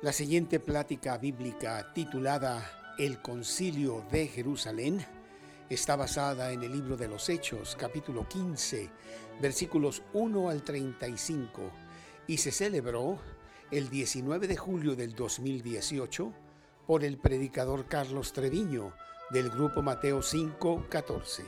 La siguiente plática bíblica titulada El Concilio de Jerusalén está basada en el libro de los Hechos, capítulo 15, versículos 1 al 35, y se celebró el 19 de julio del 2018 por el predicador Carlos Treviño del grupo Mateo 5:14.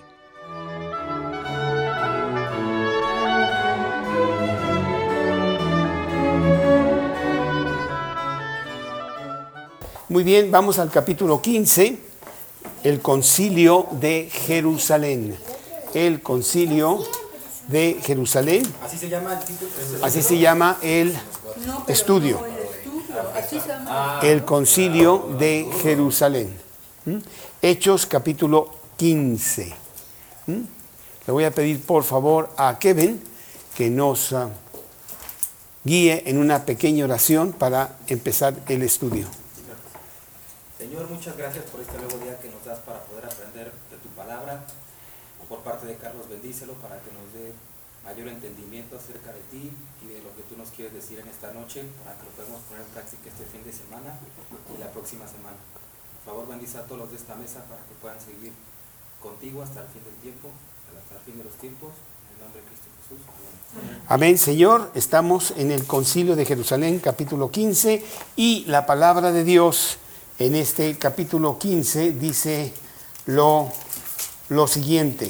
Muy bien, vamos al capítulo 15, el Concilio de Jerusalén. El Concilio de Jerusalén. Así se llama el título. Así se llama el estudio. El Concilio de Jerusalén. Hechos capítulo 15. Le voy a pedir por favor a Kevin que nos guíe en una pequeña oración para empezar el estudio. Señor, muchas gracias por este nuevo día que nos das para poder aprender de tu palabra. Por parte de Carlos, bendícelo para que nos dé mayor entendimiento acerca de ti y de lo que tú nos quieres decir en esta noche, para que lo podamos poner en práctica este fin de semana y la próxima semana. Por favor, bendice a todos los de esta mesa para que puedan seguir contigo hasta el fin del tiempo, hasta el fin de los tiempos. En el nombre de Cristo Jesús. Amén. Amén, Señor. Estamos en el Concilio de Jerusalén, capítulo 15, y la palabra de Dios en este capítulo 15 dice lo siguiente.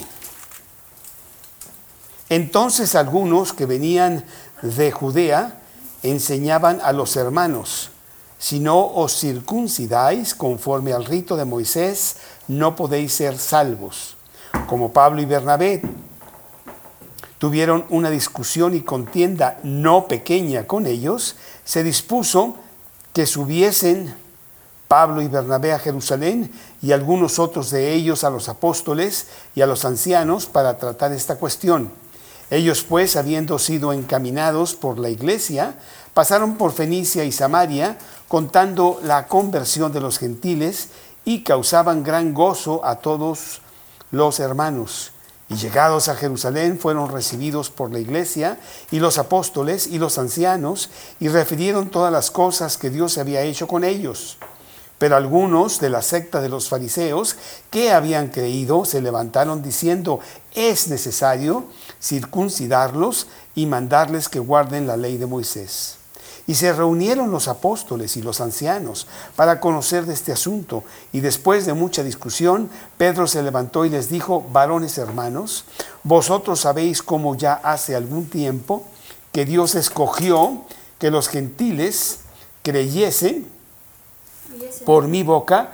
Entonces algunos que venían de Judea enseñaban a los hermanos: si no os circuncidáis conforme al rito de Moisés, no podéis ser salvos. Como Pablo y Bernabé tuvieron una discusión y contienda no pequeña con ellos, se dispuso que subiesen Pablo y Bernabé a Jerusalén y algunos otros de ellos a los apóstoles y a los ancianos para tratar esta cuestión. Ellos pues, habiendo sido encaminados por la iglesia, pasaron por Fenicia y Samaria, contando la conversión de los gentiles, y causaban gran gozo a todos los hermanos. Y llegados a Jerusalén fueron recibidos por la iglesia y los apóstoles y los ancianos, y refirieron todas las cosas que Dios había hecho con ellos. Pero algunos de la secta de los fariseos que habían creído se levantaron diciendo: es necesario circuncidarlos y mandarles que guarden la ley de Moisés. Y se reunieron los apóstoles y los ancianos para conocer de este asunto, y después de mucha discusión, Pedro se levantó y les dijo: varones hermanos, vosotros sabéis cómo ya hace algún tiempo que Dios escogió que los gentiles oyesen por mi boca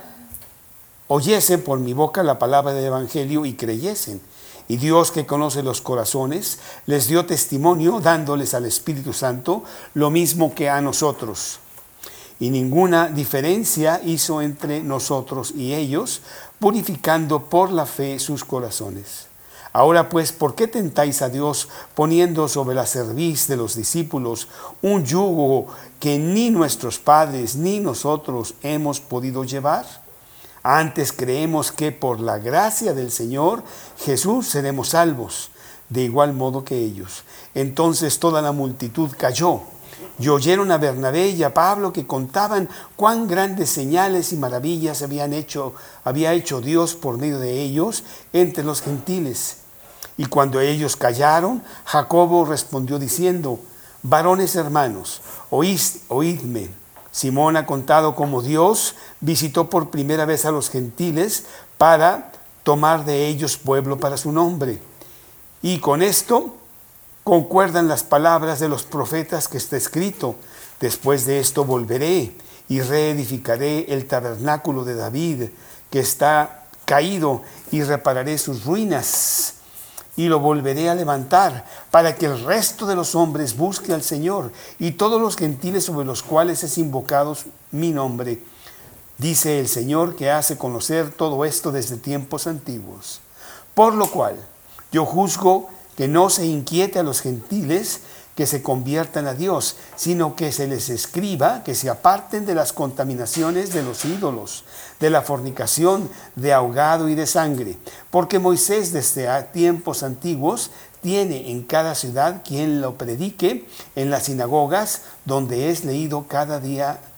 la palabra del evangelio y creyesen. Y Dios, que conoce los corazones, les dio testimonio dándoles al Espíritu Santo lo mismo que a nosotros. Y ninguna diferencia hizo entre nosotros y ellos, purificando por la fe sus corazones. Ahora pues, ¿por qué tentáis a Dios poniendo sobre la cerviz de los discípulos un yugo que ni nuestros padres ni nosotros hemos podido llevar? Antes creemos que por la gracia del Señor Jesús seremos salvos, de igual modo que ellos. Entonces toda la multitud calló, y oyeron a Bernabé y a Pablo que contaban cuán grandes señales y maravillas había hecho Dios por medio de ellos entre los gentiles. Y cuando ellos callaron, Jacobo respondió diciendo: varones hermanos, oídme. Simón ha contado cómo Dios visitó por primera vez a los gentiles para tomar de ellos pueblo para su nombre. Y con esto concuerdan las palabras de los profetas que está escrito: después de esto volveré y reedificaré el tabernáculo de David que está caído, y repararé sus ruinas y lo volveré a levantar, para que el resto de los hombres busque al Señor, y todos los gentiles sobre los cuales es invocado mi nombre. Dice el Señor, que hace conocer todo esto desde tiempos antiguos. Por lo cual yo juzgo que no se inquiete a los gentiles que se conviertan a Dios, sino que se les escriba que se aparten de las contaminaciones de los ídolos, de la fornicación, de ahogado y de sangre. Porque Moisés desde tiempos antiguos tiene en cada ciudad quien lo predique en las sinagogas, donde es leído cada día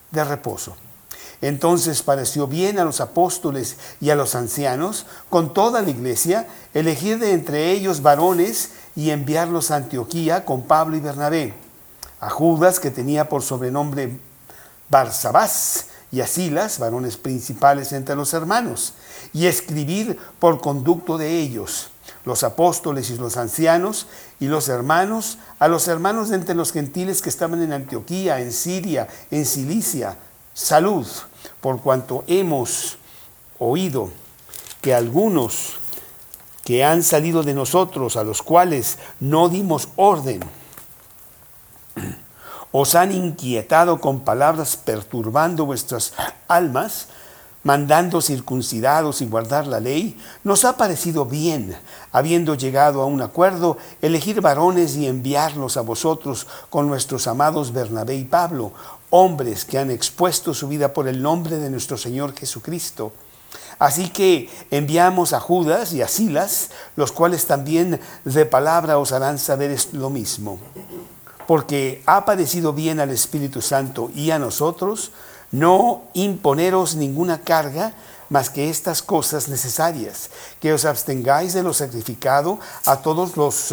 de reposo. Entonces pareció bien a los apóstoles y a los ancianos, con toda la iglesia, elegir de entre ellos varones y enviarlos a Antioquía con Pablo y Bernabé, a Judas, que tenía por sobrenombre Barsabás, y a Silas, varones principales entre los hermanos, y escribir por conducto de ellos, los apóstoles y los ancianos y los hermanos, a los hermanos de entre los gentiles que estaban en Antioquía, en Siria, en Cilicia, salud, por cuanto hemos oído que algunos que han salido de nosotros, a los cuales no dimos orden, os han inquietado con palabras perturbando vuestras almas, mandando circuncidados y guardar la ley. Nos ha parecido bien, habiendo llegado a un acuerdo, elegir varones y enviarlos a vosotros con nuestros amados Bernabé y Pablo, hombres que han expuesto su vida por el nombre de nuestro Señor Jesucristo. Así que enviamos a Judas y a Silas, los cuales también de palabra os harán saber lo mismo. Porque ha parecido bien al Espíritu Santo y a nosotros no imponeros ninguna carga más que estas cosas necesarias, que os abstengáis de lo sacrificado a todos los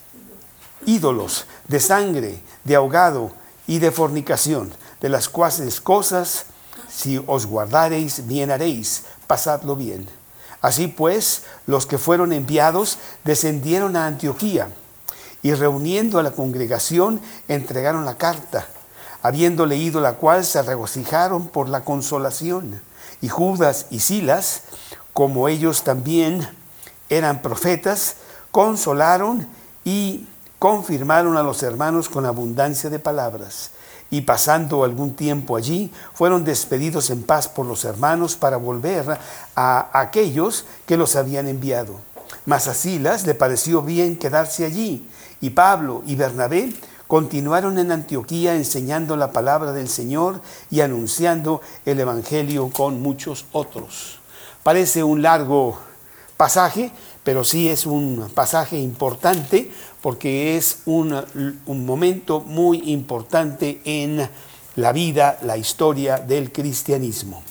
ídolos, de sangre, de ahogado y de fornicación, de las cuales cosas, si os guardareis, bien haréis, pasadlo bien. Así pues, los que fueron enviados descendieron a Antioquía, y reuniendo a la congregación, entregaron la carta. Habiendo leído la cual, se regocijaron por la consolación. Y Judas y Silas, como ellos también eran profetas, consolaron y confirmaron a los hermanos con abundancia de palabras. Y pasando algún tiempo allí, fueron despedidos en paz por los hermanos para volver a aquellos que los habían enviado. Mas a Silas le pareció bien quedarse allí, y Pablo y Bernabé continuaron en Antioquía enseñando la palabra del Señor y anunciando el Evangelio con muchos otros. Parece un largo pasaje, pero sí es un pasaje importante porque es un momento muy importante en la vida, la historia del cristianismo.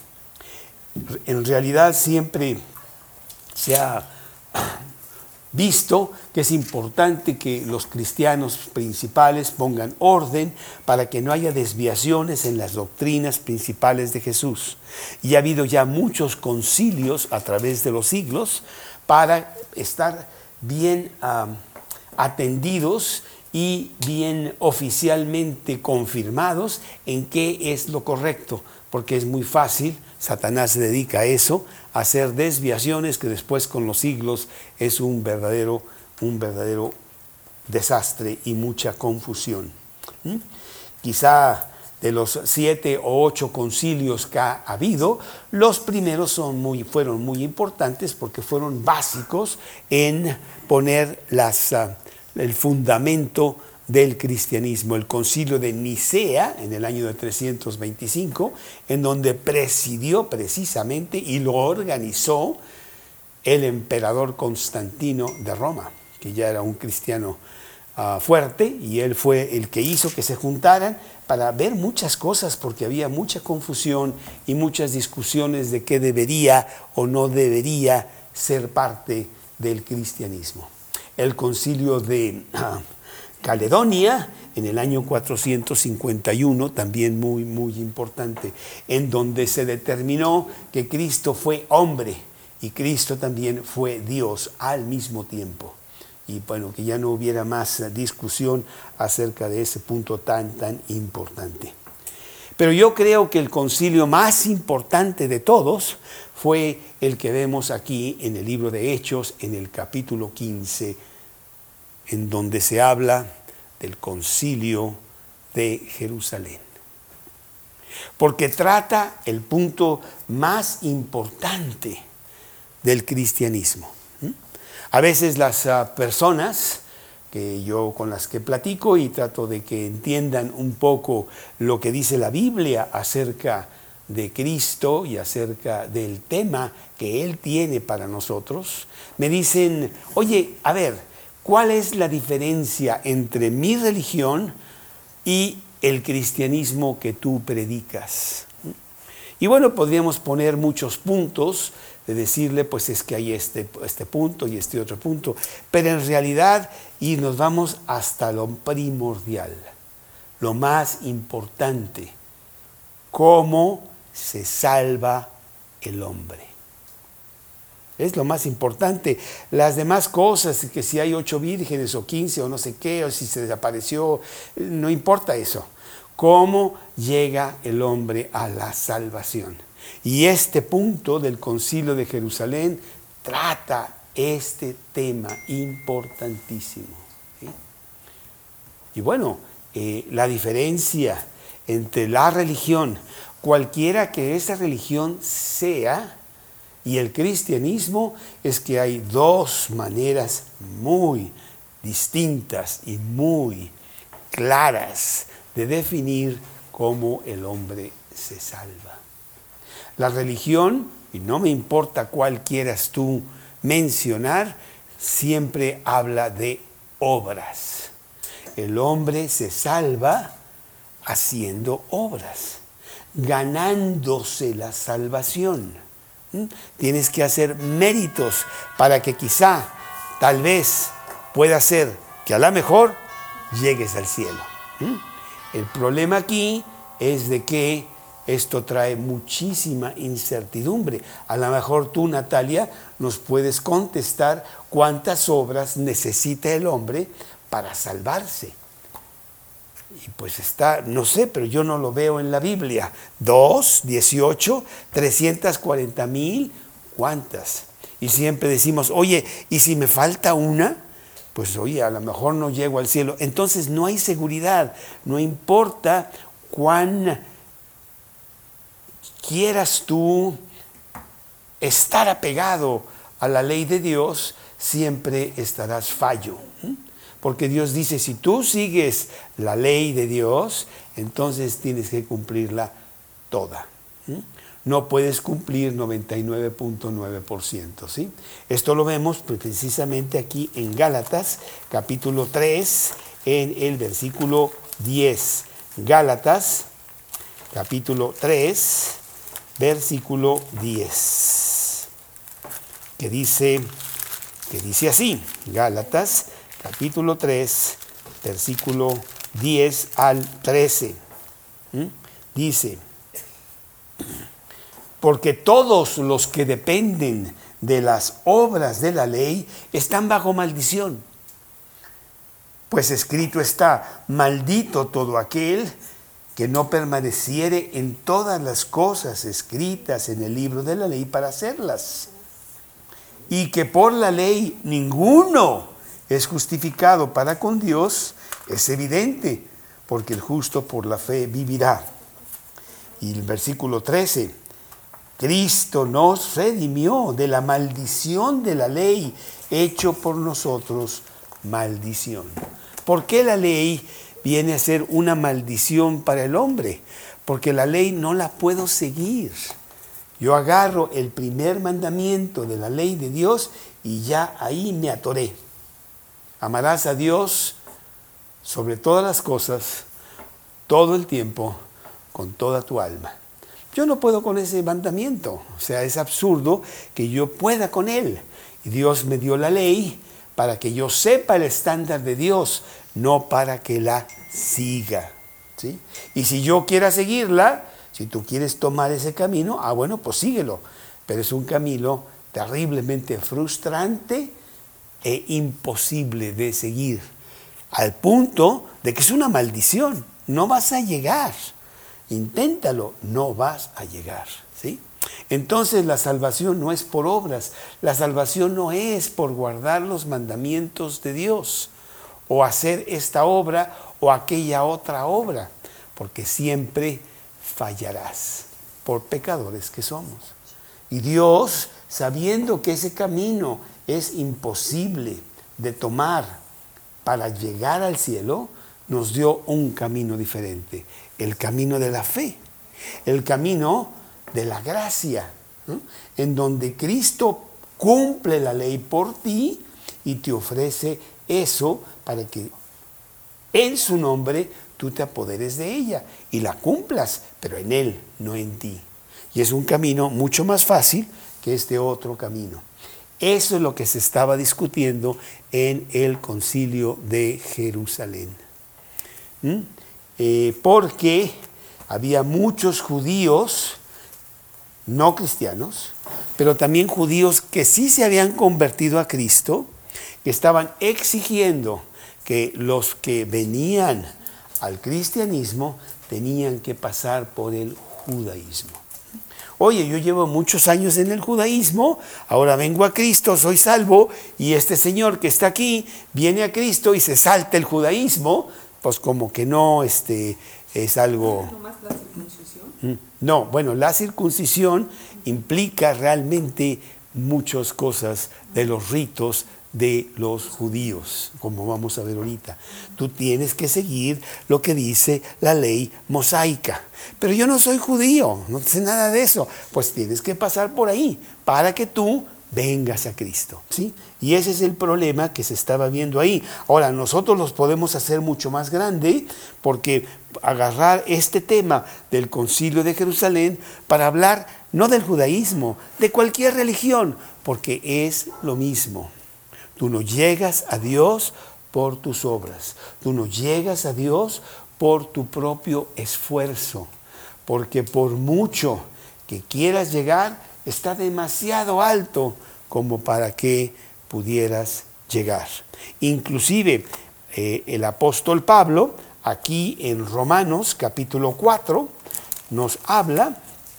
En realidad siempre se ha visto que es importante que los cristianos principales pongan orden para que no haya desviaciones en las doctrinas principales de Jesús. Y ha habido ya muchos concilios a través de los siglos para estar bien atendidos y bien oficialmente confirmados en qué es lo correcto, porque es muy fácil, Satanás se dedica a eso, a hacer desviaciones que después con los siglos es un verdadero desastre y mucha confusión. Quizá de los 7 o 8 concilios que ha habido, los primeros fueron muy importantes porque fueron básicos en poner el fundamento del cristianismo. El concilio de Nicea en el año de 325, en donde presidió precisamente y lo organizó el emperador Constantino de Roma, que ya era un cristiano fuerte, y él fue el que hizo que se juntaran para ver muchas cosas, porque había mucha confusión y muchas discusiones de qué debería o no debería ser parte del cristianismo. El concilio de Caledonia en el año 451, también muy importante, en donde se determinó que Cristo fue hombre y Cristo también fue Dios al mismo tiempo. Y bueno, que ya no hubiera más discusión acerca de ese punto tan importante. Pero yo creo que el concilio más importante de todos fue el que vemos aquí en el libro de Hechos, en el capítulo 15, en donde se habla del concilio de Jerusalén. Porque trata el punto más importante del cristianismo. A veces las personas con las que platico y trato de que entiendan un poco lo que dice la Biblia acerca de Cristo y acerca del tema que Él tiene para nosotros, me dicen, oye, a ver, ¿cuál es la diferencia entre mi religión y el cristianismo que tú predicas. Y bueno, podríamos poner muchos puntos de decirle, pues es que hay este punto y este otro punto, pero en realidad, y nos vamos hasta lo primordial, lo más importante, cómo se salva el hombre. Es lo más importante. Las demás cosas, que si hay 8 vírgenes o 15 o no sé qué, o si se desapareció, no importa eso. ¿Cómo llega el hombre a la salvación? Y este punto del Concilio de Jerusalén trata este tema importantísimo, ¿sí? Y bueno, la diferencia entre la religión, cualquiera que esa religión sea, y el cristianismo, es que hay dos maneras muy distintas y muy claras de definir cómo el hombre se salva. La religión, y no me importa cuál quieras tú mencionar, siempre habla de obras. El hombre se salva haciendo obras, ganándose la salvación. Tienes que hacer méritos para que quizá, tal vez, pueda ser que a lo mejor llegues al cielo. El problema aquí es de que esto trae muchísima incertidumbre. A lo mejor tú, Natalia, nos puedes contestar cuántas obras necesita el hombre para salvarse. Y pues está, no sé, pero yo no lo veo en la Biblia. 2, 18, 340,000, ¿cuántas? Y siempre decimos, oye, ¿y si me falta una? Pues oye, a lo mejor no llego al cielo. Entonces no hay seguridad, no importa cuán quieras tú estar apegado a la ley de Dios, siempre estarás fallo. Porque Dios dice, si tú sigues la ley de Dios, entonces tienes que cumplirla toda. No puedes cumplir 99.9%, ¿sí? Esto lo vemos precisamente aquí en Gálatas, capítulo 3, en el versículo 10. Gálatas, capítulo 3, versículo 10. Que dice así, Gálatas, capítulo 3, versículo 10 al 13. Dice, porque todos los que dependen de las obras de la ley están bajo maldición. Pues escrito está, maldito todo aquel que no permaneciere en todas las cosas escritas en el libro de la ley para hacerlas. Y que por la ley ninguno es justificado para con Dios, es evidente, porque el justo por la fe vivirá. Y el versículo 13, Cristo nos redimió de la maldición de la ley, hecho por nosotros maldición. ¿Por qué la ley viene a ser una maldición para el hombre? Porque la ley no la puedo seguir. Yo agarro el primer mandamiento de la ley de Dios y ya ahí me atoré. Amarás a Dios sobre todas las cosas, todo el tiempo, con toda tu alma. Yo no puedo con ese mandamiento, o sea, es absurdo que yo pueda con él. Y Dios me dio la ley para que yo sepa el estándar de Dios, no para que la siga, ¿sí? Y si yo quiera seguirla, si tú quieres tomar ese camino, bueno, pues síguelo. Pero es un camino terriblemente frustrante e imposible de seguir, al punto de que es una maldición. No vas a llegar. Inténtalo, no vas a llegar, ¿sí? Entonces la salvación no es por obras, la salvación no es por guardar los mandamientos de Dios, o hacer esta obra o aquella otra obra, porque siempre fallarás, por pecadores que somos. Y Dios, sabiendo que ese camino es imposible de tomar para llegar al cielo, nos dio un camino diferente, el camino de la fe, el camino de la gracia, ¿no? En donde Cristo cumple la ley por ti y te ofrece eso para que en su nombre tú te apoderes de ella y la cumplas, pero en Él, no en ti. Y es un camino mucho más fácil que este otro camino. Eso es lo que se estaba discutiendo en el Concilio de Jerusalén. Porque había muchos judíos no cristianos, pero también judíos que sí se habían convertido a Cristo, que estaban exigiendo que los que venían al cristianismo tenían que pasar por el judaísmo. Oye, yo llevo muchos años en el judaísmo, ahora vengo a Cristo, soy salvo, y este señor que está aquí viene a Cristo y se salta el judaísmo, pues como que no es algo... ¿No más la circuncisión? No, bueno, la circuncisión implica realmente muchas cosas de los ritos de los judíos, como vamos a ver ahorita. Tú tienes que seguir lo que dice la ley mosaica. Pero yo no soy judío, no sé nada de eso. Pues tienes que pasar por ahí para que tú vengas a Cristo, ¿sí? Y ese es el problema que se estaba viendo ahí. Ahora, nosotros los podemos hacer mucho más grande, porque agarrar este tema del Concilio de Jerusalén para hablar no del judaísmo, de cualquier religión, porque es lo mismo. Tú no llegas a Dios por tus obras, tú no llegas a Dios por tu propio esfuerzo, porque por mucho que quieras llegar, está demasiado alto como para que pudieras llegar. Inclusive el apóstol Pablo, aquí en Romanos capítulo 4, nos habla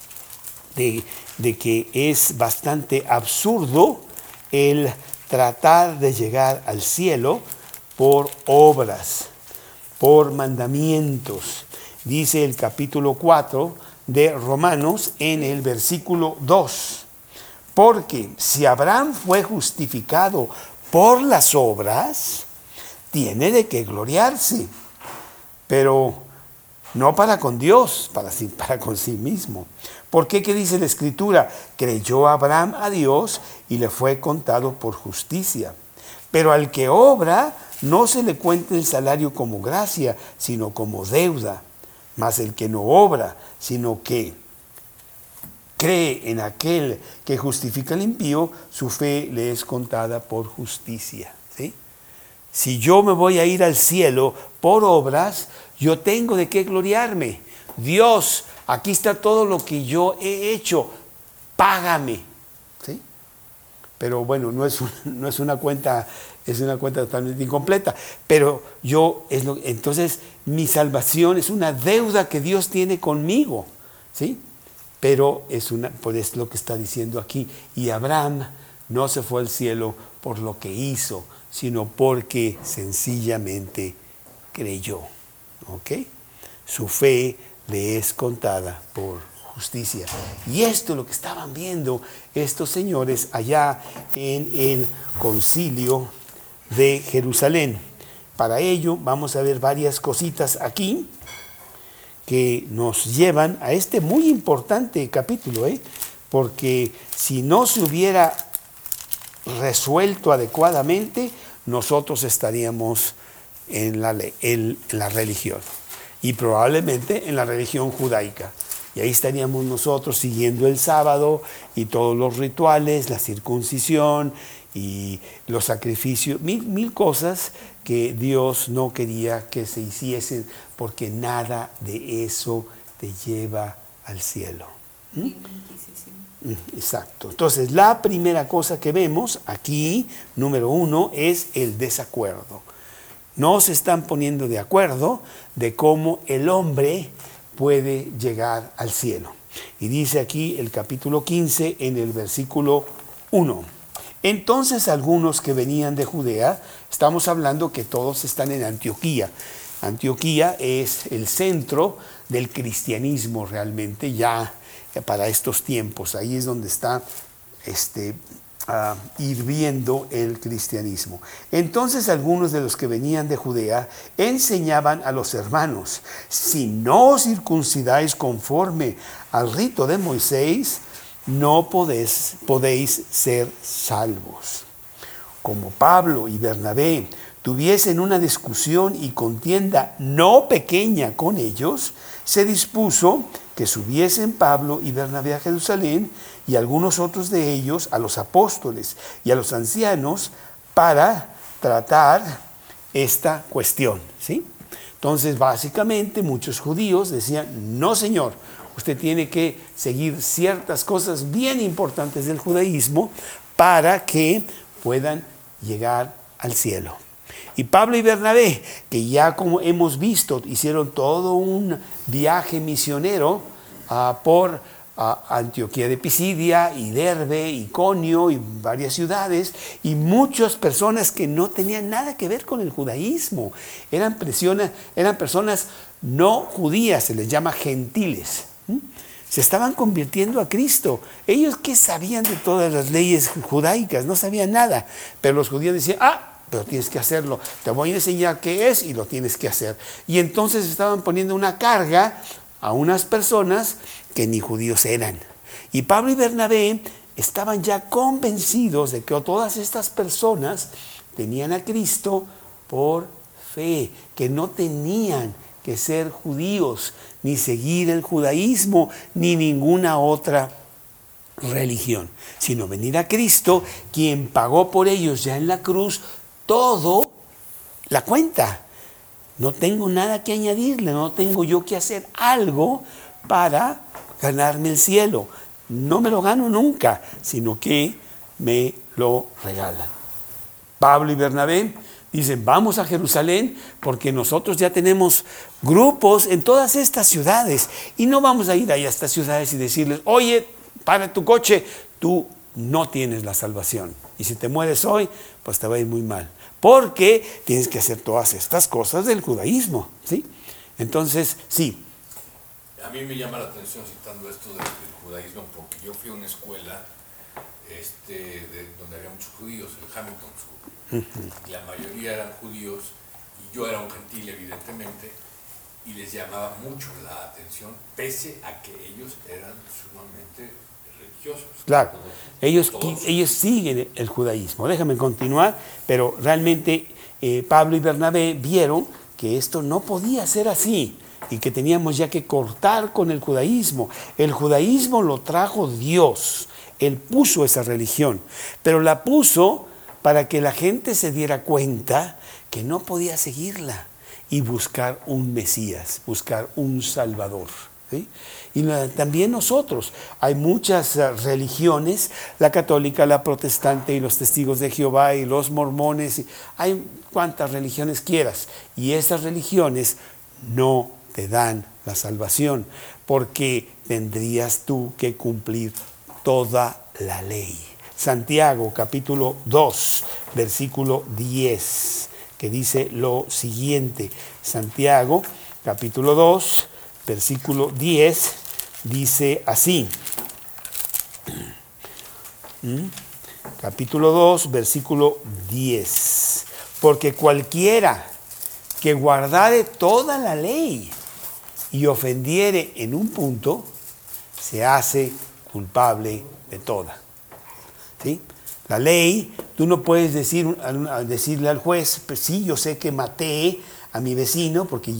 de que es bastante absurdo el tratar de llegar al cielo por obras, por mandamientos. Dice el capítulo 4 de Romanos en el versículo 2. Porque si Abraham fue justificado por las obras, tiene de qué gloriarse, pero no para con Dios, para con sí mismo. ¿Por qué? ¿Qué dice la Escritura? Creyó Abraham a Dios y le fue contado por justicia. Pero al que obra, no se le cuenta el salario como gracia, sino como deuda. Mas el que no obra, sino que cree en aquel que justifica al impío, su fe le es contada por justicia. ¿Sí? Si yo me voy a ir al cielo por obras, yo tengo de qué gloriarme. Dios, aquí está todo lo que yo he hecho, págame. ¿Sí? Pero bueno, no es una cuenta, es una cuenta totalmente incompleta. Pero entonces mi salvación es una deuda que Dios tiene conmigo. ¿Sí? Pero pues es lo que está diciendo aquí. Y Abraham no se fue al cielo por lo que hizo, sino porque sencillamente creyó. ¿Ok? Su fe le es contada por justicia. Y esto es lo que estaban viendo estos señores allá en el Concilio de Jerusalén. Para ello vamos a ver varias cositas aquí que nos llevan a este muy importante capítulo, porque si no se hubiera resuelto adecuadamente, nosotros estaríamos en la religión, y probablemente en la religión judaica. Y ahí estaríamos nosotros siguiendo el sábado y todos los rituales, la circuncisión y los sacrificios, mil cosas que Dios no quería que se hiciesen, porque nada de eso te lleva al cielo. Exacto. Entonces, la primera cosa que vemos aquí, número 1, es el desacuerdo. No se están poniendo de acuerdo de cómo el hombre puede llegar al cielo. Y dice aquí el capítulo 15 en el versículo 1. Entonces algunos que venían de Judea, estamos hablando que todos están en Antioquía. Antioquía es el centro del cristianismo realmente ya para estos tiempos. Ahí es donde está hirviendo el cristianismo. Entonces algunos de los que venían de Judea enseñaban a los hermanos: si no os circuncidáis conforme al rito de Moisés, no podéis ser salvos. Como Pablo y Bernabé tuviesen una discusión y contienda no pequeña con ellos, se dispuso que subiesen Pablo y Bernabé a Jerusalén y algunos otros de ellos a los apóstoles y a los ancianos para tratar esta cuestión, ¿sí? Entonces, básicamente, muchos judíos decían, no, señor, usted tiene que seguir ciertas cosas bien importantes del judaísmo para que puedan llegar al cielo. Y Pablo y Bernabé, que ya como hemos visto, hicieron todo un viaje misionero por Antioquía de Pisidia, y Derbe, Iconio y varias ciudades, y muchas personas que no tenían nada que ver con el judaísmo. Eran personas no judías, se les llama gentiles. Se estaban convirtiendo a Cristo. Ellos, ¿qué sabían de todas las leyes judaicas? No sabían nada. Pero los judíos decían, pero tienes que hacerlo. Te voy a enseñar qué es y lo tienes que hacer. Y entonces estaban poniendo una carga a unas personas que ni judíos eran. Y Pablo y Bernabé estaban ya convencidos de que todas estas personas tenían a Cristo por fe, que no tenían que ser judíos, ni seguir el judaísmo, ni ninguna otra religión, sino venir a Cristo, quien pagó por ellos ya en la cruz todo la cuenta. No tengo nada que añadirle, no tengo yo que hacer algo para ganarme el cielo. No me lo gano nunca, sino que me lo regalan. Pablo y Bernabé dicen, vamos a Jerusalén porque nosotros ya tenemos grupos en todas estas ciudades y no vamos a ir allá a estas ciudades y decirles, oye, para tu coche, tú no tienes la salvación. Y si te mueres hoy, pues te va a ir muy mal. Porque tienes que hacer todas estas cosas del judaísmo, ¿sí? Entonces, sí. A mí me llama la atención citando esto del judaísmo porque yo fui a una escuela donde había muchos judíos, el Hamilton School. Y la mayoría eran judíos y yo era un gentil evidentemente y les llamaba mucho la atención pese a que ellos eran sumamente religiosos. Claro, ellos siguen el judaísmo. Déjame continuar, pero realmente Pablo y Bernabé vieron que esto no podía ser así y que teníamos ya que cortar con el judaísmo. El judaísmo lo trajo Dios, Él puso esa religión, pero la puso para que la gente se diera cuenta que no podía seguirla y buscar un Mesías, buscar un Salvador, ¿sí? Y también nosotros, hay muchas religiones, la católica, la protestante y los testigos de Jehová y los mormones, hay cuantas religiones quieras, y esas religiones no te dan la salvación, porque tendrías tú que cumplir toda la ley. Santiago capítulo 2, versículo 10, que dice lo siguiente. Santiago capítulo 2, versículo 10, dice así. Capítulo 2, versículo 10. Porque cualquiera que guardare toda la ley y ofendiere en un punto, se hace culpable de toda. ¿Sí? La ley, tú no puedes decirle al juez, pues sí, yo sé que maté a mi vecino porque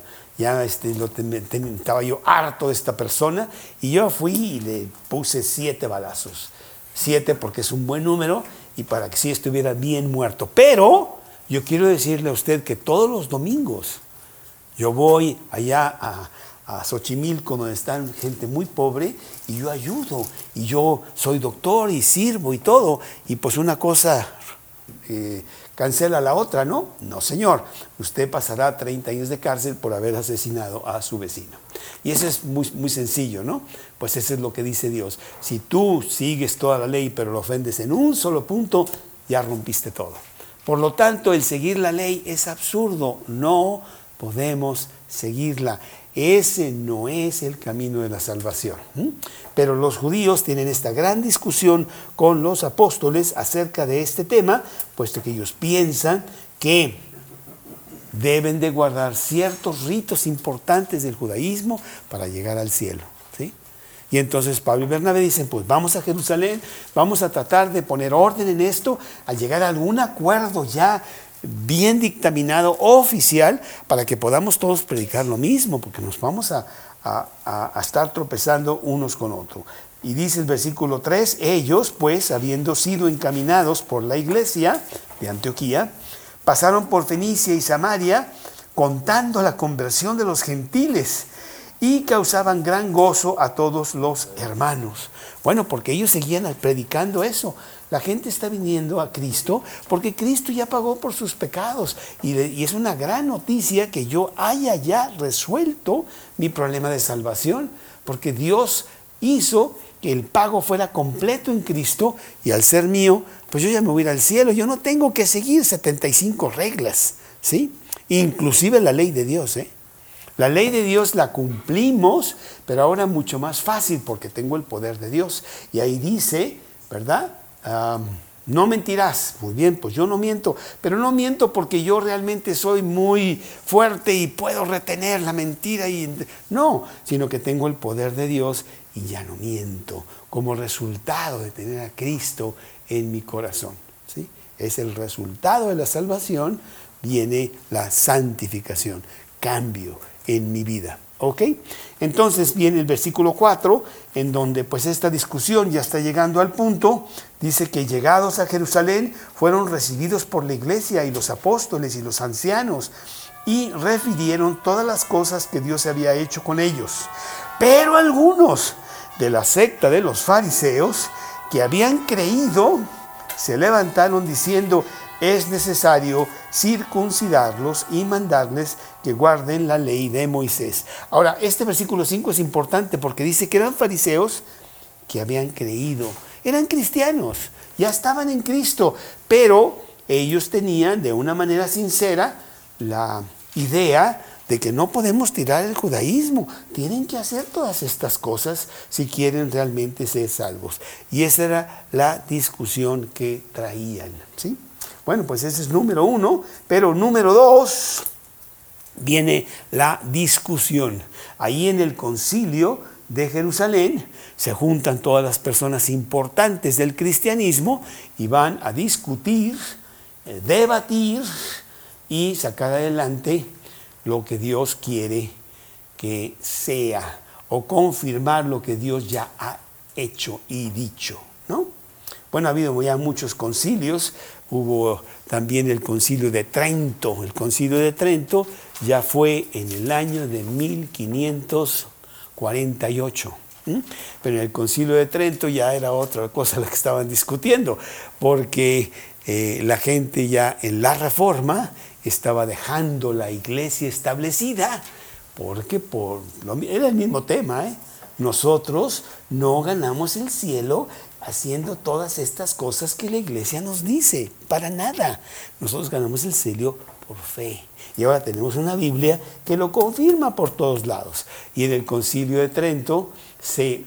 estaba yo harto de esta persona y yo fui y le puse 7 balazos. 7 porque es un buen número y para que sí estuviera bien muerto. Pero yo quiero decirle a usted que todos los domingos yo voy allá a Xochimilco, donde están gente muy pobre, y yo ayudo, y yo soy doctor y sirvo y todo, y pues una cosa cancela la otra, ¿no? No, señor, usted pasará 30 años de cárcel por haber asesinado a su vecino. Y eso es muy, muy sencillo, ¿no? Pues eso es lo que dice Dios. Si tú sigues toda la ley, pero lo ofendes en un solo punto, ya rompiste todo. Por lo tanto, el seguir la ley es absurdo, no podemos seguirla. Ese no es el camino de la salvación. Pero los judíos tienen esta gran discusión con los apóstoles acerca de este tema, puesto que ellos piensan que deben de guardar ciertos ritos importantes del judaísmo para llegar al cielo, ¿sí? Y entonces Pablo y Bernabé dicen, pues vamos a Jerusalén, vamos a tratar de poner orden en esto, a llegar a algún acuerdo ya bien dictaminado, oficial, para que podamos todos predicar lo mismo, porque nos vamos a estar tropezando unos con otros. Y dice el versículo 3, ellos pues, habiendo sido encaminados por la iglesia de Antioquía, pasaron por Fenicia y Samaria, contando la conversión de los gentiles, y causaban gran gozo a todos los hermanos. Bueno, porque ellos seguían predicando eso. La gente está viniendo a Cristo porque Cristo ya pagó por sus pecados. Y es una gran noticia que yo haya ya resuelto mi problema de salvación, porque Dios hizo que el pago fuera completo en Cristo, y al ser mío, pues yo ya me voy a ir al cielo. Yo no tengo que seguir 75 reglas, ¿sí? Inclusive la ley de Dios, ¿eh? La ley de Dios la cumplimos, pero ahora mucho más fácil porque tengo el poder de Dios. Y ahí dice, ¿verdad? No mentirás. Muy bien, pues yo no miento, pero no miento porque yo realmente soy muy fuerte y puedo retener la mentira. No, sino que tengo el poder de Dios y ya no miento, como resultado de tener a Cristo en mi corazón, ¿sí? Es el resultado de la salvación, viene la santificación, cambio en mi vida. ¿Ok? Entonces viene el versículo 4, en donde pues esta discusión ya está llegando al punto. Dice que llegados a Jerusalén fueron recibidos por la iglesia y los apóstoles y los ancianos, y refirieron todas las cosas que Dios había hecho con ellos. Pero algunos de la secta de los fariseos que habían creído se levantaron diciendo: es necesario circuncidarlos y mandarles que guarden la ley de Moisés. Ahora, este versículo 5 es importante porque dice que eran fariseos que habían creído. Eran cristianos, ya estaban en Cristo, pero ellos tenían de una manera sincera la idea de que no podemos tirar el judaísmo. Tienen que hacer todas estas cosas si quieren realmente ser salvos. Y esa era la discusión que traían, ¿sí? Bueno, pues ese es número 1, pero número 2 viene la discusión. Ahí en el concilio de Jerusalén se juntan todas las personas importantes del cristianismo y van a discutir, debatir y sacar adelante lo que Dios quiere que sea, o confirmar lo que Dios ya ha hecho y dicho, ¿no? Bueno, ha habido ya muchos concilios. Hubo también el concilio de Trento. El concilio de Trento ya fue en el año de 1548. Pero en el concilio de Trento ya era otra cosa la que estaban discutiendo, porque la gente ya en la Reforma estaba dejando la iglesia establecida, porque era el mismo tema, ¿eh? Nosotros no ganamos el cielo haciendo todas estas cosas que la iglesia nos dice, para nada. Nosotros ganamos el cielo por fe. Y ahora tenemos una Biblia que lo confirma por todos lados. Y en el concilio de Trento se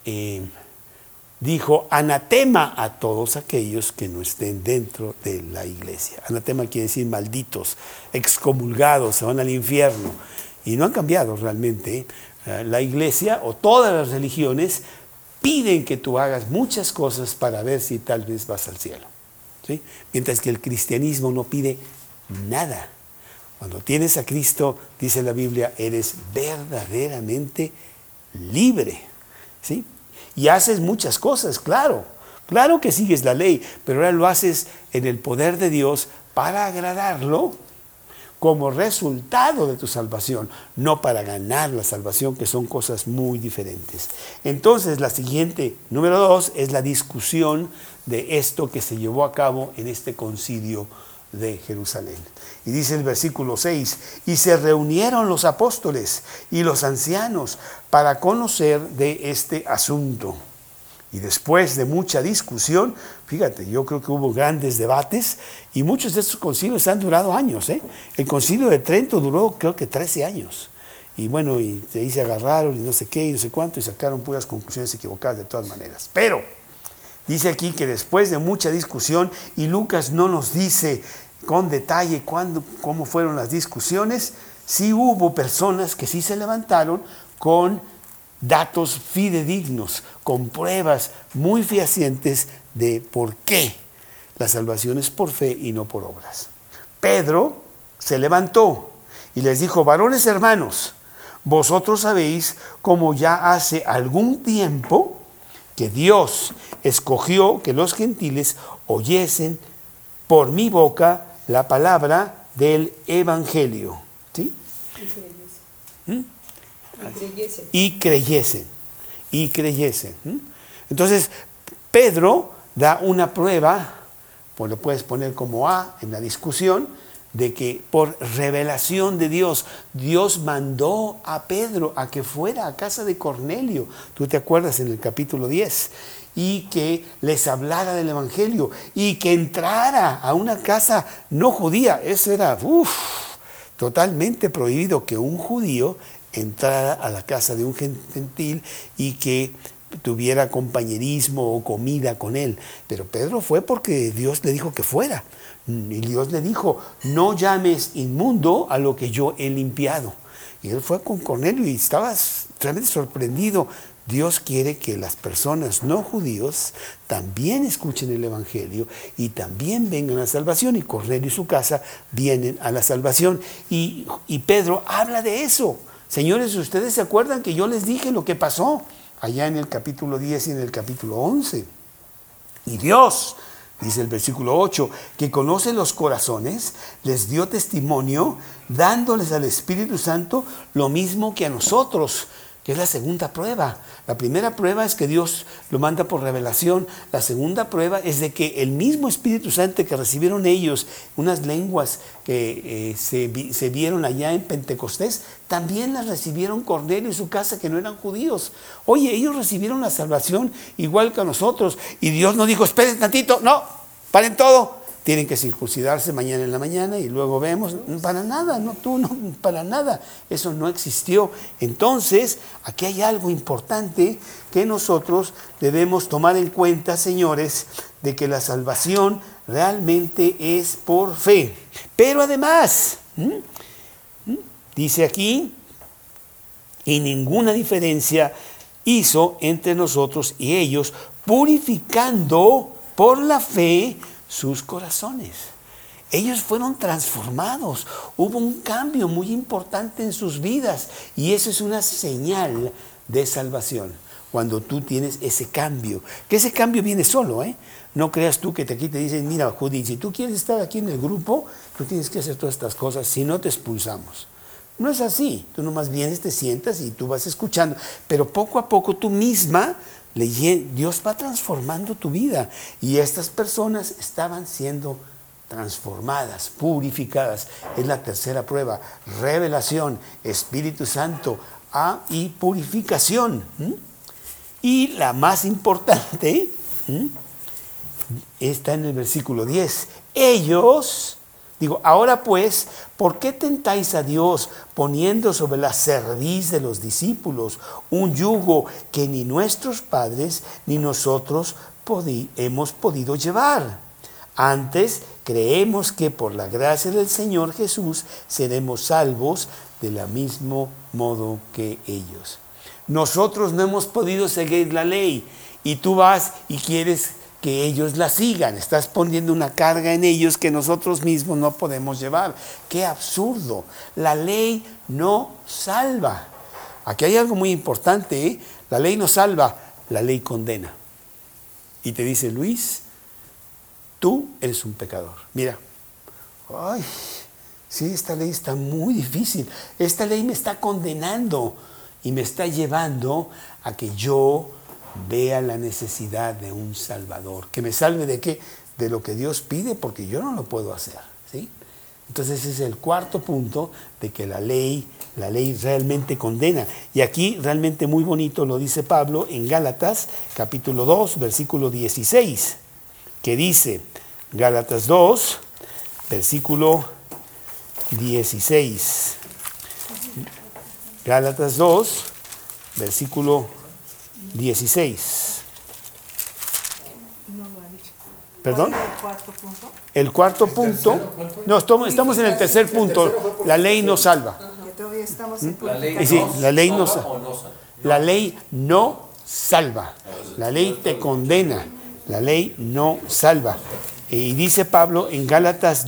dijo anatema a todos aquellos que no estén dentro de la iglesia. Anatema quiere decir malditos, excomulgados, se van al infierno. Y no han cambiado realmente, ¿eh? La iglesia o todas las religiones piden que tú hagas muchas cosas para ver si tal vez vas al cielo, ¿sí? Mientras que el cristianismo no pide nada. Cuando tienes a Cristo, dice la Biblia, eres verdaderamente libre, ¿sí? Y haces muchas cosas, claro que sigues la ley, pero ahora lo haces en el poder de Dios para agradarlo, como resultado de tu salvación, no para ganar la salvación, que son cosas muy diferentes. Entonces, la siguiente, número 2, es la discusión de esto que se llevó a cabo en este concilio de Jerusalén. Y dice el versículo 6, y se reunieron los apóstoles y los ancianos para conocer de este asunto. Y después de mucha discusión, fíjate, yo creo que hubo grandes debates y muchos de estos concilios han durado años, ¿eh? El concilio de Trento duró creo que 13 años. Y bueno, y ahí se agarraron y no sé qué y no sé cuánto y sacaron puras conclusiones equivocadas de todas maneras. Pero dice aquí que después de mucha discusión, y Lucas no nos dice con detalle cómo fueron las discusiones, sí hubo personas que sí se levantaron con datos fidedignos, con pruebas muy fehacientes de por qué la salvación es por fe y no por obras. Pedro se levantó y les dijo: varones hermanos, vosotros sabéis cómo ya hace algún tiempo que Dios escogió que los gentiles oyesen por mi boca la palabra del Evangelio. ¿Sí? Y creyesen. Entonces, Pedro da una prueba, pues lo puedes poner como A en la discusión, de que por revelación de Dios, Dios mandó a Pedro a que fuera a casa de Cornelio, tú te acuerdas en el capítulo 10, y que les hablara del Evangelio, y que entrara a una casa no judía. Eso era totalmente prohibido, que un judío entrara a la casa de un gentil y que tuviera compañerismo o comida con él. Pero Pedro fue porque Dios le dijo que fuera. Y Dios le dijo: no llames inmundo a lo que yo he limpiado. Y él fue con Cornelio y estaba realmente sorprendido. Dios quiere que las personas no judíos también escuchen el Evangelio y también vengan a la salvación. Y Cornelio y su casa vienen a la salvación. Y Pedro habla de eso. Señores, ¿ustedes se acuerdan que yo les dije lo que pasó allá en el capítulo 10 y en el capítulo 11? Y Dios, dice el versículo 8, que conoce los corazones, les dio testimonio, dándoles al Espíritu Santo lo mismo que a nosotros, que es la segunda prueba. La primera prueba es que Dios lo manda por revelación. La segunda prueba es de que el mismo Espíritu Santo que recibieron ellos, unas lenguas que se vieron allá en Pentecostés, también las recibieron Cornelio y su casa, que no eran judíos. Oye, ellos recibieron la salvación igual que a nosotros. Y Dios no dijo: esperen tantito, no, paren todo. Tienen que circuncidarse mañana en la mañana y luego vemos. Para nada, no, para nada. Eso no existió. Entonces, aquí hay algo importante que nosotros debemos tomar en cuenta, señores, de que la salvación realmente es por fe. Pero además, dice aquí, y ninguna diferencia hizo entre nosotros y ellos, purificando por la fe sus corazones. Ellos fueron transformados. Hubo un cambio muy importante en sus vidas. Y eso es una señal de salvación. Cuando tú tienes ese cambio. Que ese cambio viene solo, ¿eh? No creas tú que aquí te dicen: mira, Judy, si tú quieres estar aquí en el grupo, tú tienes que hacer todas estas cosas, si no te expulsamos. No es así. Tú nomás vienes, te sientas y tú vas escuchando. Pero poco a poco tú misma, Dios va transformando tu vida. Y estas personas estaban siendo transformadas, purificadas. Es la tercera prueba. Revelación, Espíritu Santo y purificación. Y la más importante está en el versículo 10. Ellos, ahora pues, ¿por qué tentáis a Dios poniendo sobre la cerviz de los discípulos un yugo que ni nuestros padres ni nosotros hemos podido llevar? Antes creemos que por la gracia del Señor Jesús seremos salvos del mismo modo que ellos. Nosotros no hemos podido seguir la ley y tú vas y quieres que ellos la sigan. Estás poniendo una carga en ellos que nosotros mismos no podemos llevar. ¡Qué absurdo! La ley no salva. Aquí hay algo muy importante, ¿eh? La ley no salva, la ley condena. Y te dice: Luis, tú eres un pecador. Mira, ay, sí, esta ley está muy difícil. Esta ley me está condenando y me está llevando a que yo vea la necesidad de un Salvador. ¿Que me salve de qué? De lo que Dios pide, porque yo no lo puedo hacer, ¿sí? Entonces ese es el cuarto punto, de que la ley realmente condena. Y aquí realmente muy bonito lo dice Pablo en Gálatas capítulo 2, versículo 16, que dice, Gálatas 2, versículo 16. Gálatas 2, versículo 16. ¿Perdón? El cuarto punto. No, estamos en el tercer punto. La ley no salva. Todavía estamos en sí, la ley no salva. La ley no salva. La ley te condena. La ley no salva. Y dice Pablo en Gálatas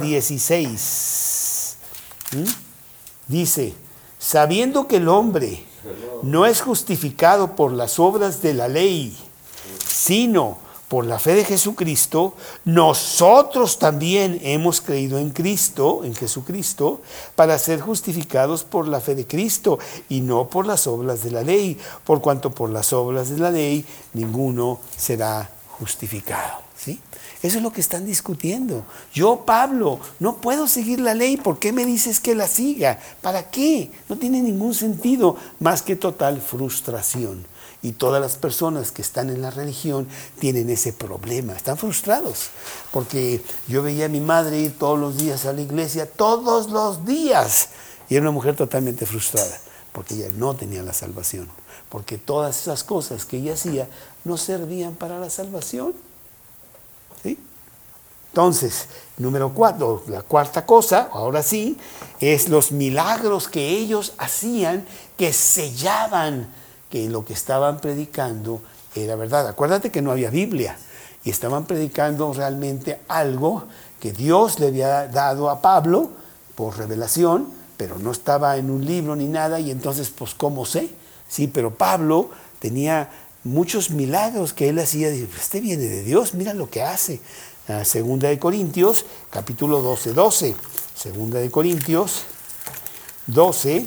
2:16. Dice, sabiendo que el hombre no es justificado por las obras de la ley, sino por la fe de Jesucristo, nosotros también hemos creído en Cristo, en Jesucristo, para ser justificados por la fe de Cristo y no por las obras de la ley, por cuanto por las obras de la ley ninguno será justificado. ¿Sí? Eso es lo que están discutiendo. Yo, Pablo, no puedo seguir la ley. ¿Por qué me dices que la siga? ¿Para qué? No tiene ningún sentido más que total frustración. Y todas las personas que están en la religión tienen ese problema. Están frustrados. Porque yo veía a mi madre ir todos los días a la iglesia, todos los días. Y era una mujer totalmente frustrada. Porque ella no tenía la salvación. Porque todas esas cosas que ella hacía no servían para la salvación. ¿Sí? Entonces, número 4, la cuarta cosa, ahora sí, es los milagros que ellos hacían que sellaban que lo que estaban predicando era verdad. Acuérdate que no había Biblia y estaban predicando realmente algo que Dios le había dado a Pablo por revelación, pero no estaba en un libro ni nada, y entonces, pues, ¿cómo sé? Sí, pero Pablo tenía muchos milagros que él hacía. Dice, este viene de Dios, mira lo que hace. Segunda de Corintios, capítulo 12. Segunda de Corintios 12,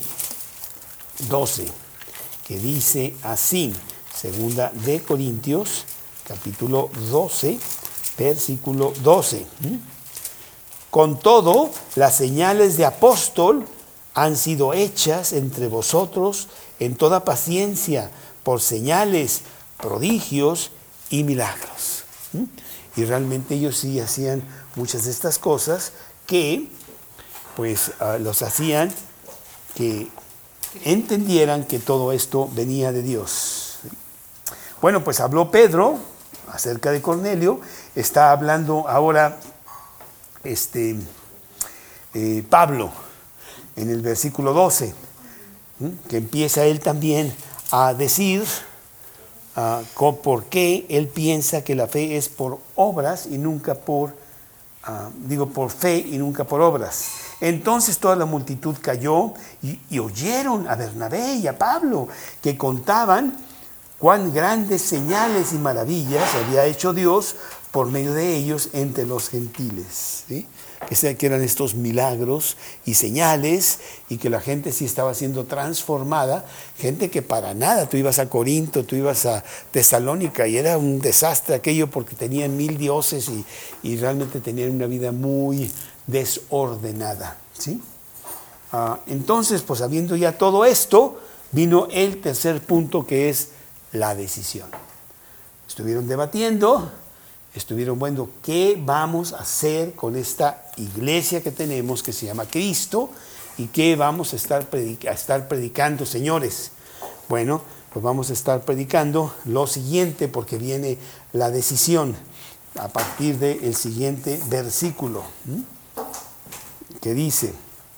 que dice así. Segunda de Corintios, capítulo 12, versículo 12. Con todo, las señales de apóstol han sido hechas entre vosotros en toda paciencia, por señales, prodigios y milagros. Y realmente ellos sí hacían muchas de estas cosas que pues los hacían que entendieran que todo esto venía de Dios. Bueno, pues habló Pedro acerca de Cornelio. Está hablando ahora Pablo en el versículo 12, que empieza él también a decir por qué él piensa que la fe es por obras y nunca por fe y nunca por obras. Entonces toda la multitud cayó y oyeron a Bernabé y a Pablo, que contaban cuán grandes señales y maravillas había hecho Dios por medio de ellos entre los gentiles. ¿Sí? Que eran estos milagros y señales, y que la gente sí estaba siendo transformada, gente que para nada, tú ibas a Corinto, tú ibas a Tesalónica y era un desastre aquello porque tenían 1000 dioses y realmente tenían una vida muy desordenada. ¿Sí? Entonces, pues habiendo ya todo esto, vino el tercer punto, que es la decisión. Estuvieron debatiendo. Estuvieron viendo qué vamos a hacer con esta iglesia que tenemos, que se llama Cristo, y qué vamos a estar predicando, señores. Bueno, pues vamos a estar predicando lo siguiente, porque viene la decisión a partir del siguiente versículo, que dice,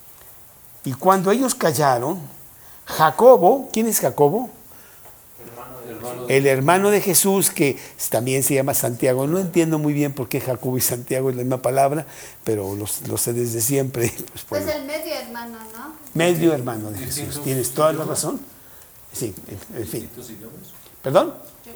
y cuando ellos callaron, Jacobo, ¿quién es Jacobo? El hermano de Jesús, que también se llama Santiago. No entiendo muy bien por qué Jacobo y Santiago es la misma palabra, pero lo sé desde siempre. Pues el medio hermano, ¿no? Medio hermano de Jesús. ¿Tienes toda la razón? Sí, en fin. ¿Perdón?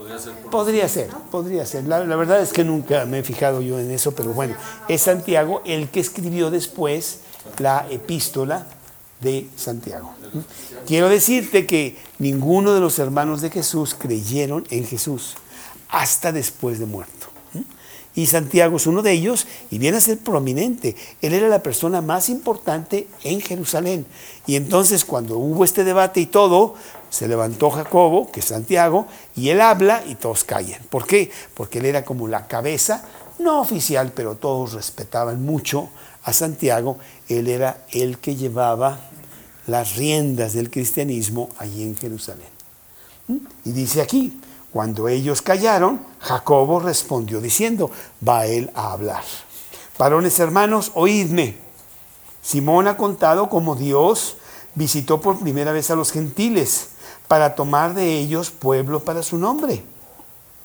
Podría ser. La verdad es que nunca me he fijado yo en eso, pero bueno, es Santiago el que escribió después la epístola de Santiago. Quiero decirte que ninguno de los hermanos de Jesús creyeron en Jesús hasta después de muerto. Y Santiago es uno de ellos y viene a ser prominente. Él era la persona más importante en Jerusalén. Y entonces cuando hubo este debate y todo, se levantó Jacobo, que es Santiago, y él habla y todos callan. ¿Por qué? Porque él era como la cabeza, no oficial, pero todos respetaban mucho a Santiago. Él era el que llevaba las riendas del cristianismo allí en Jerusalén. Y dice aquí, cuando ellos callaron, Jacobo respondió diciendo, va él a hablar. Varones hermanos, oídme. Simón ha contado cómo Dios visitó por primera vez a los gentiles para tomar de ellos pueblo para su nombre.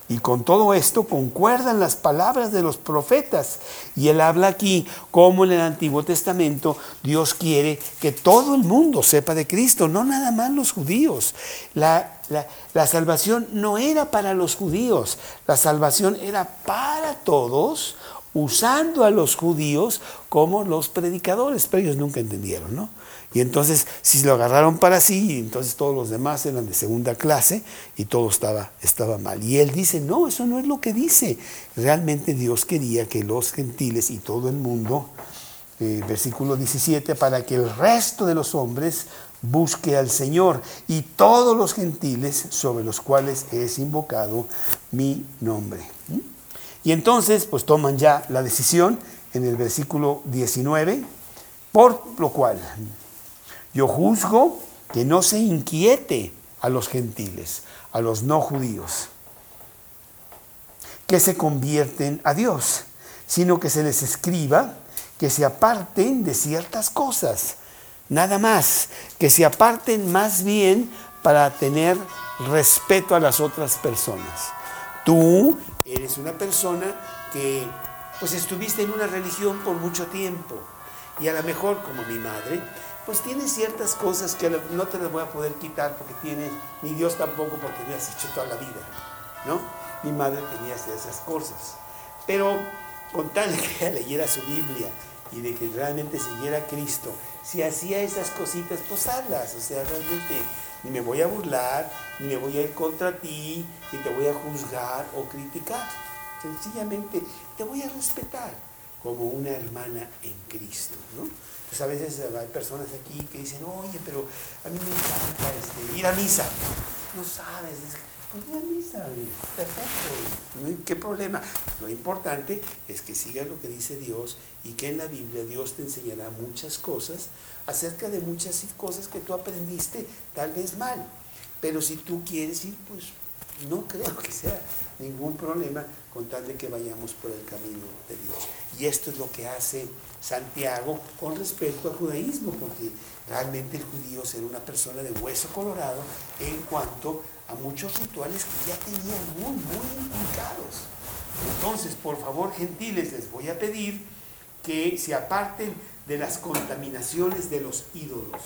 Y con todo esto concuerdan las palabras de los profetas. Y él habla aquí como en el Antiguo Testamento Dios quiere que todo el mundo sepa de Cristo, no nada más los judíos. La salvación no era para los judíos, la salvación era para todos, usando a los judíos como los predicadores, pero ellos nunca entendieron, ¿no? Y entonces, si lo agarraron para sí, entonces todos los demás eran de segunda clase y todo estaba mal. Y él dice, no, eso no es lo que dice. Realmente Dios quería que los gentiles y todo el mundo, versículo 17, para que el resto de los hombres busque al Señor y todos los gentiles sobre los cuales es invocado mi nombre. Y entonces, pues toman ya la decisión en el versículo 19, por lo cual yo juzgo que no se inquiete a los gentiles, a los no judíos, que se convierten a Dios, sino que se les escriba que se aparten de ciertas cosas, nada más, que se aparten más bien para tener respeto a las otras personas. Tú eres una persona que pues estuviste en una religión por mucho tiempo y a lo mejor, como mi madre, pues tienes ciertas cosas que no te las voy a poder quitar porque tienes, ni Dios tampoco porque me has hecho toda la vida, ¿no? Mi madre tenía esas cosas, pero con tal de que ella leyera su Biblia y de que realmente siguiera a Cristo, si hacía esas cositas, pues hazlas, o sea, realmente ni me voy a burlar, ni me voy a ir contra ti, ni te voy a juzgar o criticar, sencillamente te voy a respetar como una hermana en Cristo, ¿no? Pues a veces hay personas aquí que dicen, oye, pero a mí me encanta ir a misa. No sabes, pues ir a misa, perfecto, ¿qué problema? Lo importante es que sigas lo que dice Dios y que en la Biblia Dios te enseñará muchas cosas acerca de muchas cosas que tú aprendiste tal vez mal. Pero si tú quieres ir, pues no creo que sea ningún problema con tal de que vayamos por el camino de Dios. Y esto es lo que hace Santiago con respecto al judaísmo, porque realmente el judío era una persona de hueso colorado en cuanto a muchos rituales que ya tenían muy inculcados. Entonces, por favor, gentiles, les voy a pedir que se aparten de las contaminaciones de los ídolos.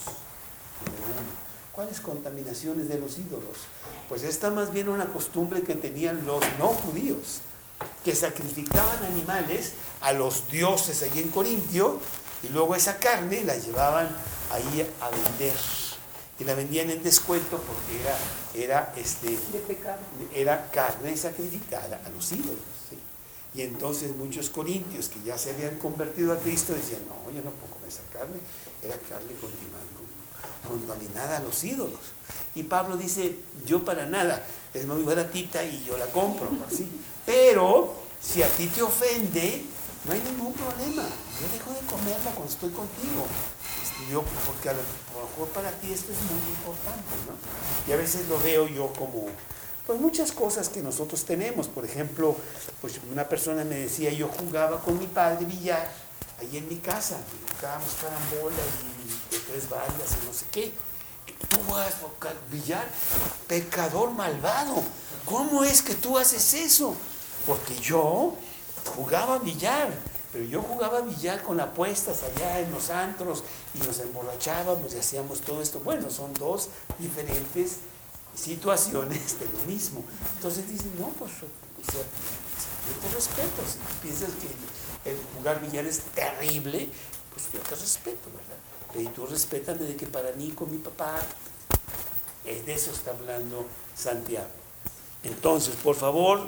¿Cuáles contaminaciones de los ídolos? Pues esta más bien una costumbre que tenían los no judíos, que sacrificaban animales a los dioses ahí en Corintio y luego esa carne la llevaban ahí a vender y la vendían en descuento porque era carne sacrificada a los ídolos, ¿sí? Y entonces muchos corintios que ya se habían convertido a Cristo decían, no, yo no puedo comer esa carne, era carne contaminada a los ídolos. Y Pablo dice, yo para nada, es muy baratita y yo la compro, ¿sí? Pero si a ti te ofende, no hay ningún problema, yo dejo de comerla cuando estoy contigo, porque a lo mejor para ti esto es muy importante, ¿no? Y a veces lo veo yo como, pues muchas cosas que nosotros tenemos. Por ejemplo, pues una persona me decía, yo jugaba con mi padre billar ahí en mi casa, jugábamos carambola y de 3 bandas y no sé qué. Tú vas a billar, pecador malvado, ¿cómo es que tú haces eso? Porque yo jugaba billar, pero yo jugaba billar con apuestas allá en los antros y nos emborrachábamos y hacíamos todo esto. Bueno, son dos diferentes situaciones de lo mismo. Entonces dicen, no, pues yo te respeto. Si tú piensas que el jugar billar es terrible, pues yo te respeto, ¿verdad? Y tú respétame de que para mí con mi papá, de eso está hablando Santiago. Entonces, por favor,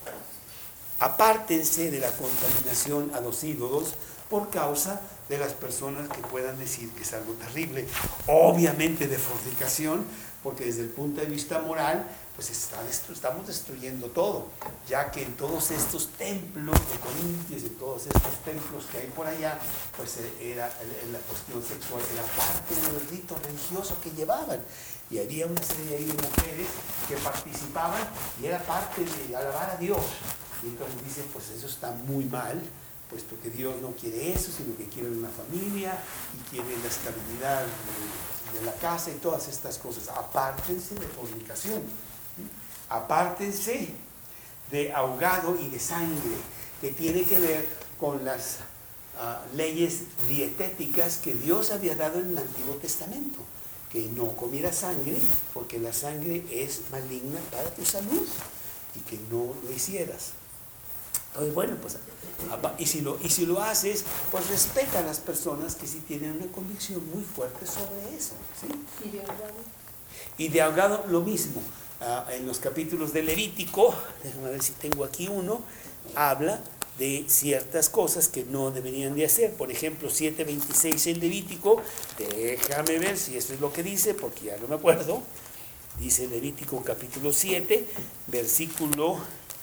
apártense de la contaminación a los ídolos por causa de las personas que puedan decir que es algo terrible. Obviamente de fornicación, porque desde el punto de vista moral, pues estamos destruyendo todo, ya que en todos estos templos de Corintios, en todos estos templos que hay por allá, pues la cuestión sexual era parte del rito religioso que llevaban. Y había una serie de mujeres que participaban y era parte de alabar a Dios. Y entonces dicen, pues eso está muy mal, puesto que Dios no quiere eso, sino que quiere una familia y quiere la estabilidad de la casa y todas estas cosas. Apártense de fornicación, apártense de ahogado y de sangre, que tiene que ver con las leyes dietéticas que Dios había dado en el Antiguo Testamento, que no comiera sangre porque la sangre es maligna para tu salud y que no lo hicieras. Entonces, bueno, pues, y si lo haces, pues respeta a las personas que sí tienen una convicción muy fuerte sobre eso, ¿sí? ¿Y de ahogado? Y de ahogado lo mismo. En los capítulos de Levítico, déjame ver si tengo aquí uno, habla de ciertas cosas que no deberían de hacer. Por ejemplo, 7:26 en Levítico, déjame ver si esto es lo que dice, porque ya no me acuerdo. Dice Levítico capítulo 7, versículo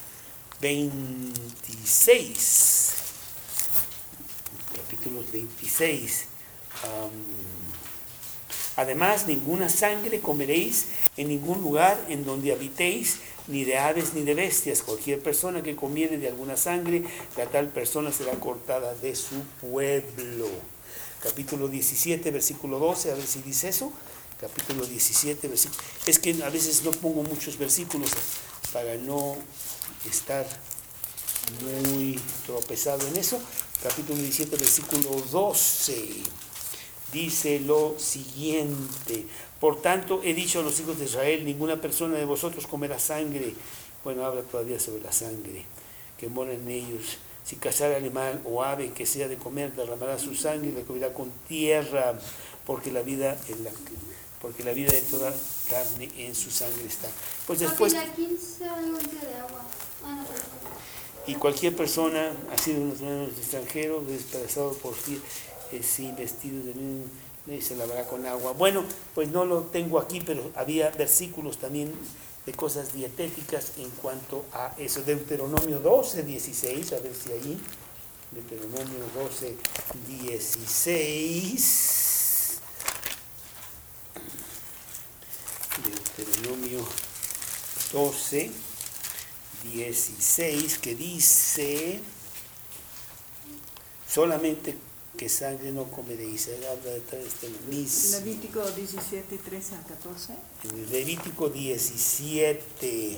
26. Capítulo 26. Además, ninguna sangre comeréis en ningún lugar en donde habitéis, ni de aves ni de bestias. Cualquier persona que comiere de alguna sangre, la tal persona será cortada de su pueblo. Capítulo 17, versículo 12, a ver si dice eso. Capítulo 17, versículo... Es que a veces no pongo muchos versículos para no estar muy tropezado en eso. Capítulo 17, versículo 12. Dice lo siguiente: por tanto he dicho a los hijos de Israel, ninguna persona de vosotros comerá sangre. Bueno, habla todavía sobre la sangre que mora en ellos. Si cazara animal o ave que sea de comer, derramará su sangre y la cubrirá con tierra, porque la vida de toda carne en su sangre está. Pues después... la 15 hay un día de agua. Y cualquier persona, así de unos manos extranjeros, despedazado por sin vestidos de mí, se lavará con agua. Bueno, pues no lo tengo aquí, pero había versículos también de cosas dietéticas en cuanto a eso. Deuteronomio 12:16, a ver si ahí, Deuteronomio 12:16, Deuteronomio 12:16, que dice: solamente que sangre no comeréis. Habla de este mismo. Levítico 17, 13 a 14. Levítico 17.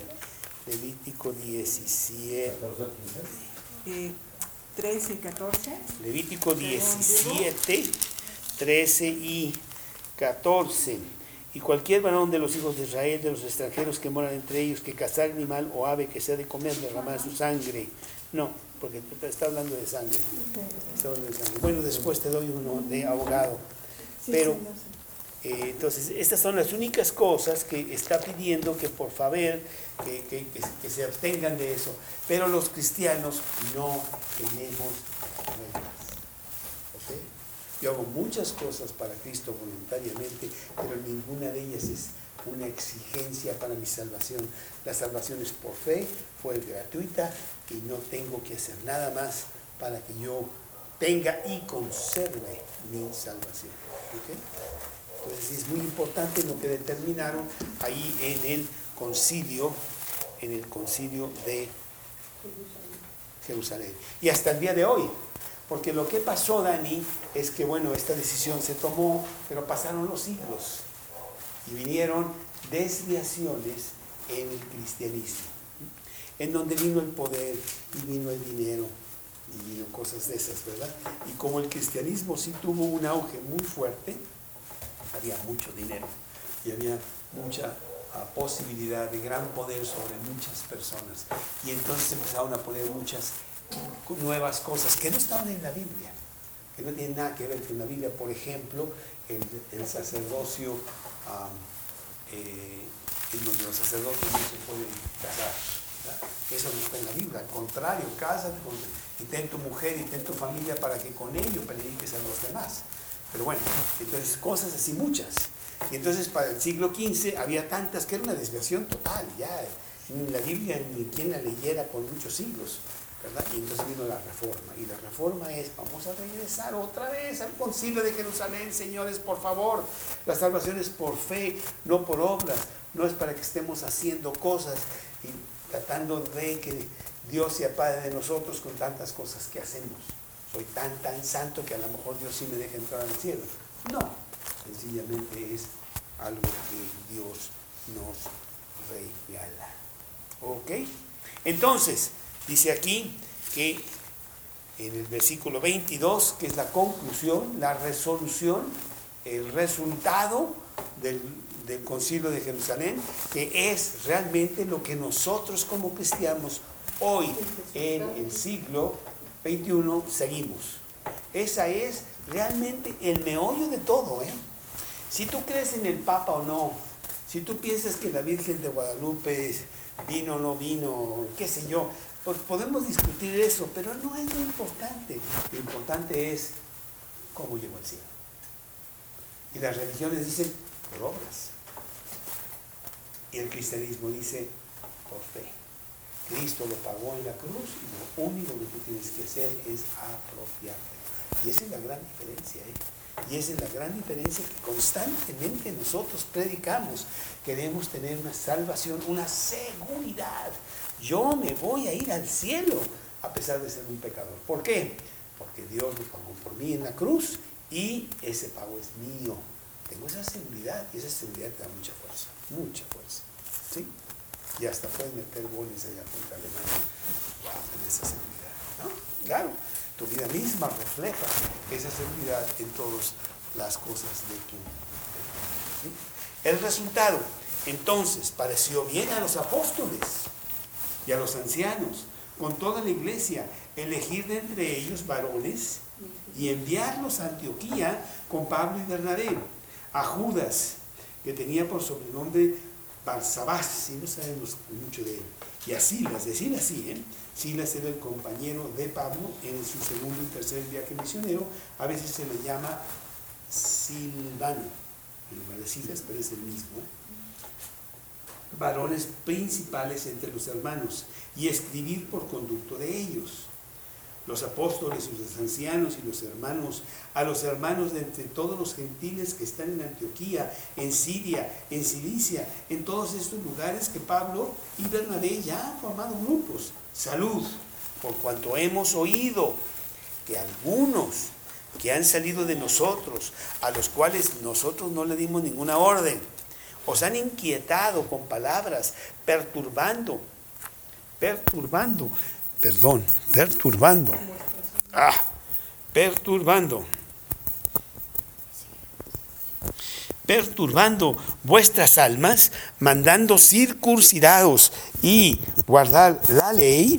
13 y 14. Levítico 17, 13 y 14. Y cualquier varón de los hijos de Israel, de los extranjeros que moran entre ellos, que cazar animal o ave que sea de comer, derramar su sangre. No, porque está hablando de sangre. Está hablando de sangre. Bueno, después te doy uno de ahogado. Pero, entonces, estas son las únicas cosas que está pidiendo que por favor, que se abstengan de eso. Pero los cristianos no tenemos reglas. ¿Okay? Yo hago muchas cosas para Cristo voluntariamente, pero ninguna de ellas es una exigencia para mi salvación. La salvación es por fe, fue gratuita y no tengo que hacer nada más para que yo tenga y conserve mi salvación. ¿Okay? Entonces es muy importante lo que determinaron ahí en el concilio de Jerusalén. Y hasta el día de hoy. Porque lo que pasó, Dani, es que, bueno, esta decisión se tomó, pero pasaron los siglos y vinieron desviaciones en el cristianismo, en donde vino el poder y vino el dinero y vino cosas de esas, ¿verdad? Y como el cristianismo sí tuvo un auge muy fuerte, había mucho dinero y había mucha posibilidad de gran poder sobre muchas personas. Y entonces empezaron a poner muchas nuevas cosas que no estaban en la Biblia, que no tienen nada que ver con la Biblia. Por ejemplo, el sacerdocio, en donde los sacerdotes no se pueden casar, ¿verdad? Eso no está en la Biblia. Al contrario, cásate y ten tu mujer y ten tu familia para que con ello prediques a los demás. Pero bueno, entonces cosas así muchas. Y entonces para el siglo XV había tantas que era una desviación total, ya ni la Biblia ni quien la leyera por muchos siglos, ¿verdad? Y entonces vino la reforma, y la reforma es: vamos a regresar otra vez al concilio de Jerusalén, señores, por favor. La salvación es por fe, no por obras. No es para que estemos haciendo cosas y tratando de que Dios se apague de nosotros con tantas cosas que hacemos. Soy tan santo que a lo mejor Dios sí me deja entrar al cielo. No, sencillamente es algo que Dios nos regala. ¿Ok? Entonces, dice aquí que en el versículo 22, que es la conclusión, la resolución, el resultado del Concilio de Jerusalén, que es realmente lo que nosotros como cristianos hoy en el siglo XXI seguimos. Esa es realmente el meollo de todo, ¿eh? Si tú crees en el Papa o no, si tú piensas que la Virgen de Guadalupe vino o no vino, qué sé yo, pues podemos discutir eso, pero no es lo importante. Lo importante es cómo llegó al cielo. Y las religiones dicen por obras. Y el cristianismo dice por fe. Cristo lo pagó en la cruz y lo único que tú tienes que hacer es apropiarte. Y esa es la gran diferencia, ¿eh? Y esa es la gran diferencia que constantemente nosotros predicamos. Queremos tener una salvación, una seguridad. Yo me voy a ir al cielo a pesar de ser un pecador. ¿Por qué? Porque Dios lo pagó por mí en la cruz y ese pago es mío. Tengo esa seguridad y esa seguridad te da mucha fuerza, ¿sí? Y hasta puedes meter goles allá contra Alemania en esa seguridad, ¿no? Claro, tu vida misma refleja esa seguridad en todas las cosas de tu vida, ¿sí? El resultado, entonces, pareció bien a los apóstoles y a los ancianos, con toda la iglesia, elegir de entre ellos varones y enviarlos a Antioquía con Pablo y Bernabé, a Judas, que tenía por sobrenombre Barsabás, si no sabemos mucho de él, y a Silas, decir así, Silas era el compañero de Pablo en su segundo y tercer viaje misionero, a veces se le llama Silvano, en lugar de Silas, pero es el mismo. Varones principales entre los hermanos, y escribir por conducto de ellos. Los apóstoles y los ancianos y los hermanos, a los hermanos de entre todos los gentiles que están en Antioquía, en Siria, en Cilicia, en todos estos lugares que Pablo y Bernabé ya han formado grupos. Salud, por cuanto hemos oído que algunos que han salido de nosotros, a los cuales nosotros no le dimos ninguna orden, os han inquietado con palabras, perturbando, vuestras almas, mandando circuncidados y guardar la ley,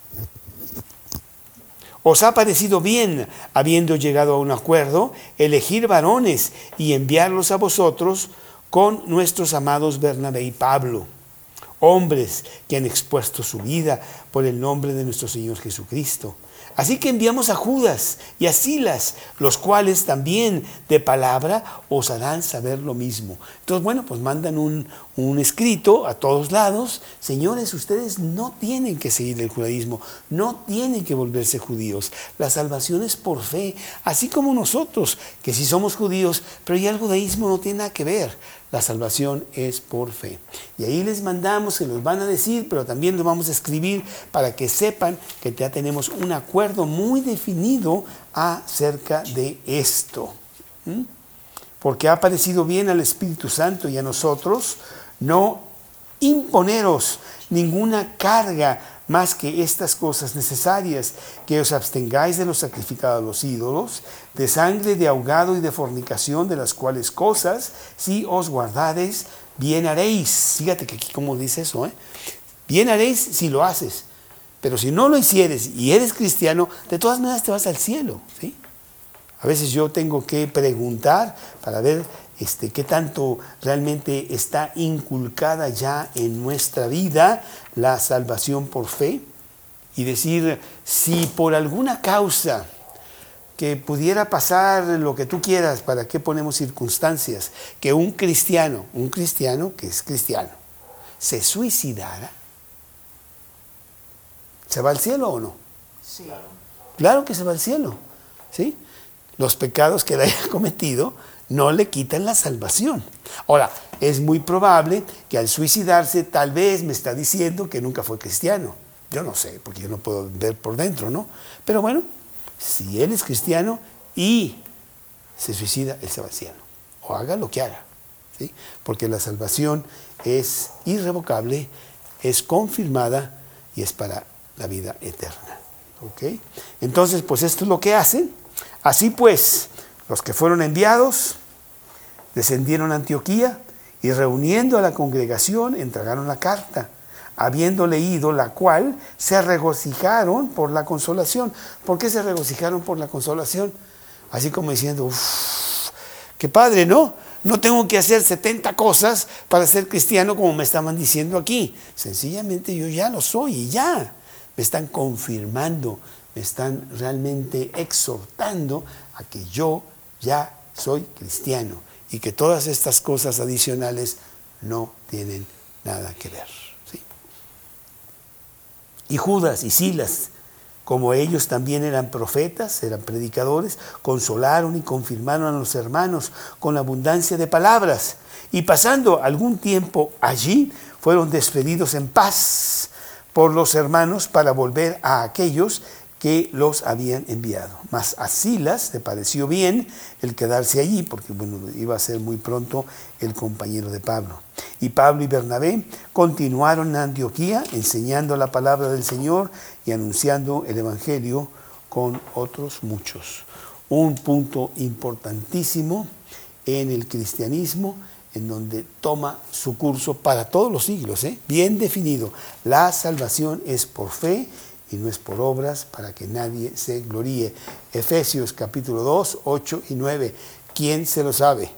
os ha parecido bien, habiendo llegado a un acuerdo, elegir varones y enviarlos a vosotros con nuestros amados Bernabé y Pablo, hombres que han expuesto su vida por el nombre de nuestro Señor Jesucristo. Así que enviamos a Judas y a Silas, los cuales también de palabra os harán saber lo mismo. Entonces, bueno, pues mandan un escrito a todos lados. Señores, ustedes no tienen que seguir el judaísmo, no tienen que volverse judíos. La salvación es por fe, así como nosotros, que sí somos judíos, pero ya el judaísmo no tiene nada que ver. La salvación es por fe. Y ahí les mandamos, se los van a decir, pero también lo vamos a escribir para que sepan que ya tenemos un acuerdo muy definido acerca de esto. Porque ha parecido bien al Espíritu Santo y a nosotros no imponeros ninguna carga más que estas cosas necesarias, que os abstengáis de lo sacrificado a los ídolos, de sangre, de ahogado y de fornicación, de las cuales cosas, si os guardareis, bien haréis. Fíjate que aquí como dice eso, bien haréis si lo haces, pero si no lo hicieres y eres cristiano, de todas maneras te vas al cielo, ¿sí? A veces yo tengo que preguntar para ver qué tanto realmente está inculcada ya en nuestra vida la salvación por fe, y decir, si por alguna causa que pudiera pasar lo que tú quieras, ¿para qué ponemos circunstancias? Que un cristiano que es cristiano, se suicidara, ¿se va al cielo o no? Sí. Claro que se va al cielo, ¿sí? Los pecados que él haya cometido no le quitan la salvación. Ahora, es muy probable que al suicidarse tal vez me está diciendo que nunca fue cristiano. Yo no sé, porque yo no puedo ver por dentro, ¿no? Pero bueno, si él es cristiano y se suicida, él se va al cielo. O haga lo que haga, ¿sí? Porque la salvación es irrevocable es confirmada y es para la vida eterna. ¿Ok? Entonces, pues esto es lo que hacen. Así pues, los que fueron enviados descendieron a Antioquía y reuniendo a la congregación entregaron la carta, habiendo leído la cual se regocijaron por la consolación. ¿Por qué se regocijaron por la consolación? Así como diciendo, uff, qué padre, ¿no? No tengo que hacer 70 cosas para ser cristiano como me estaban diciendo aquí. Sencillamente yo ya lo soy y ya. Me están confirmando, me están realmente exhortando a que yo ya soy cristiano y que todas estas cosas adicionales no tienen nada que ver. ¿Sí? Y Judas y Silas, como ellos también eran profetas, eran predicadores, consolaron y confirmaron a los hermanos con abundancia de palabras. Y pasando algún tiempo allí, fueron despedidos en paz por los hermanos para volver a aquellos que los habían enviado. Mas a Silas le pareció bien el quedarse allí, porque bueno, iba a ser muy pronto el compañero de Pablo. Y Pablo y Bernabé continuaron en Antioquía, enseñando la palabra del Señor y anunciando el Evangelio con otros muchos. Un punto importantísimo en el cristianismo, en donde toma su curso para todos los siglos, bien definido. La salvación es por fe y no es por obras, para que nadie se gloríe. Efesios capítulo 2, 8 y 9. ¿Quién se lo sabe?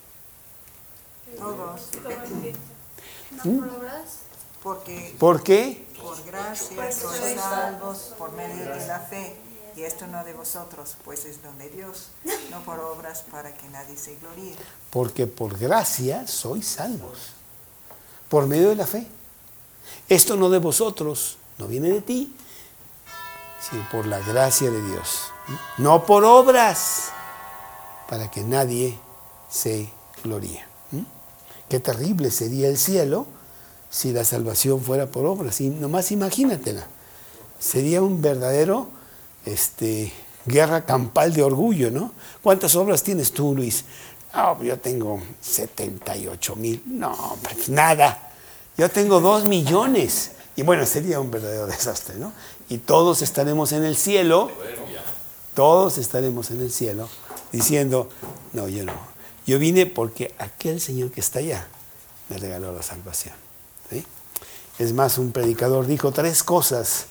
Todos. ¿No por obras? Porque ¿Por qué? por gracia sois salvos por medio de la fe. Y esto no de vosotros, pues es don de Dios, no por obras para que nadie se gloríe. Porque por gracia sois salvos, por medio de la fe. Esto no de vosotros, no viene de ti, sino por la gracia de Dios. No por obras, para que nadie se gloríe. Qué terrible sería el cielo si la salvación fuera por obras. Y nomás imagínatela. Sería un verdadero guerra campal de orgullo, ¿no? ¿Cuántas obras tienes tú, Luis? Oh, yo tengo 78,000. No, pues nada. Yo tengo 2 millones. Y bueno, sería un verdadero desastre, ¿no? Y todos estaremos en el cielo. Todos estaremos en el cielo diciendo, no, yo no. Yo vine porque aquel Señor que está allá me regaló la salvación. ¿Sí? Es más, un predicador dijo 3 cosas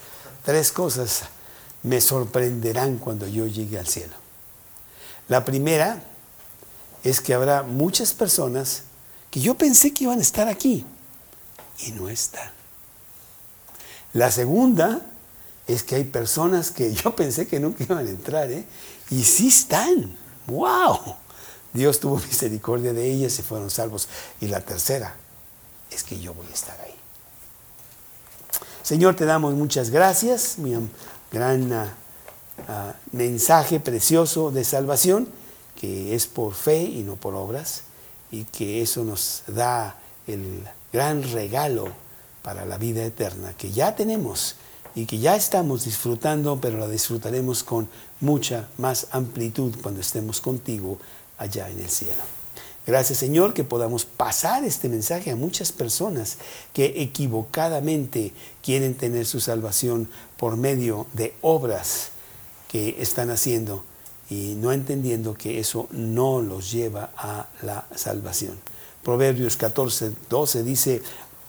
me sorprenderán cuando yo llegue al cielo. La primera es que habrá muchas personas que yo pensé que iban a estar aquí y no están. La segunda es que hay personas que yo pensé que nunca iban a entrar, y sí están. ¡Wow! Dios tuvo misericordia de ellas y fueron salvos. Y la tercera es que yo voy a estar ahí. Señor, te damos muchas gracias. Mi gran mensaje precioso de salvación, que es por fe y no por obras, y que eso nos da el gran regalo para la vida eterna, que ya tenemos y que ya estamos disfrutando, pero la disfrutaremos con mucha más amplitud cuando estemos contigo allá en el cielo. Gracias, Señor, que podamos pasar este mensaje a muchas personas que equivocadamente quieren tener su salvación por medio de obras que están haciendo y no entendiendo que eso no los lleva a la salvación. Proverbios 14, 12 dice,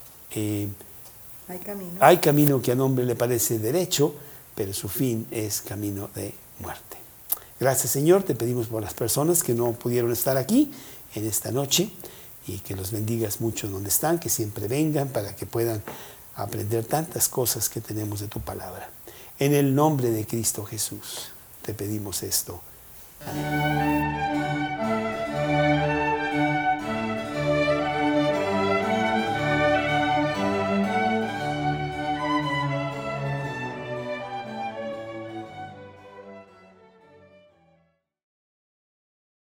hay camino que al hombre le parece derecho, pero su fin es camino de muerte. Gracias, Señor, te pedimos por las personas que no pudieron estar aquí en esta noche y que los bendigas mucho donde están, que siempre vengan para que puedan aprender tantas cosas que tenemos de tu palabra. En el nombre de Cristo Jesús te pedimos esto. Amén.